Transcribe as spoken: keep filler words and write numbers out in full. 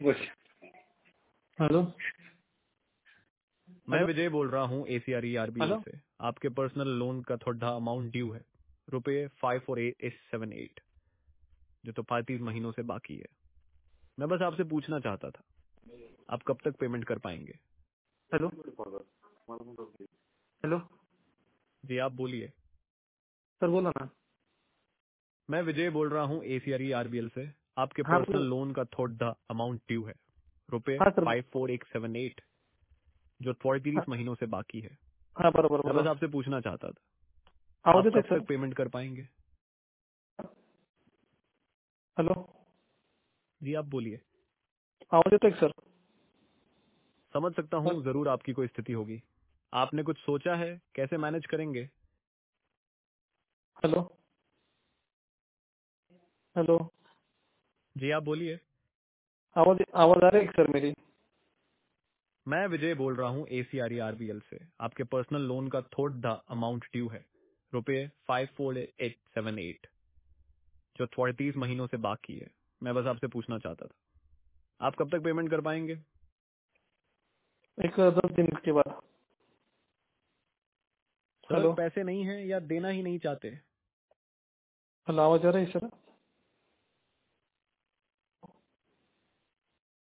Hello मैं hello विजय बोल रहा हूँ एसीआरई आरबीएल हेलो से। आपके पर्सनल लोन का थोड़ा अमाउंट ड्यू है, रुपए five four eight seven eight, जो तो पैंतीस महीनों से बाकी है। मैं बस आपसे पूछना चाहता था, आप कब तक पेमेंट कर पाएंगे? हेलो हेलो जी आप बोलिए। सर बोलो ना। मैं विजय बोल रहा हूँ एसीआरई आरबीएल से। आपके हाँ पर्सनल बोलो। लोन का थोड़ा अमाउंट ड्यू है, रुपए हाँ sir. Five four eight seven eight, जो हाँ पैंतीस महीनों से बाकी है। हाँ, बराबर मैं बोलो। बस आपसे पूछना चाहता था, आवाज आप येतोय कब सर? तक पेमेंट कर पाएंगे? हेलो, जी आप बोलिए। आवाज येतोय सर? समझ सकता सर हूँ जरूर आपकी कोई स्थिति होगी। आपने कुछ सोचा है कैसे मैनेज करेंगे? हेलो हेलो, जी आप बोलिए। आवाज आवाज आ रही है सर मेरी? मैं विजय बोल रहा हूँ एसीआरई आरबीएल से। आपके पर्सनल लोन का थोड़ा अमाउंट ड्यू है, रुपए five four eight seven eight, जो पैंतीस महीनों से बाकी है। मैं बस आपसे पूछना चाहता था, आप कब तक पेमेंट कर पाएंगे? एक दस दिन के बाद। सर हेलो पैसे नहीं हैं या देना ही नहीं चाहते? हेलो, आवाज आ रही है सर?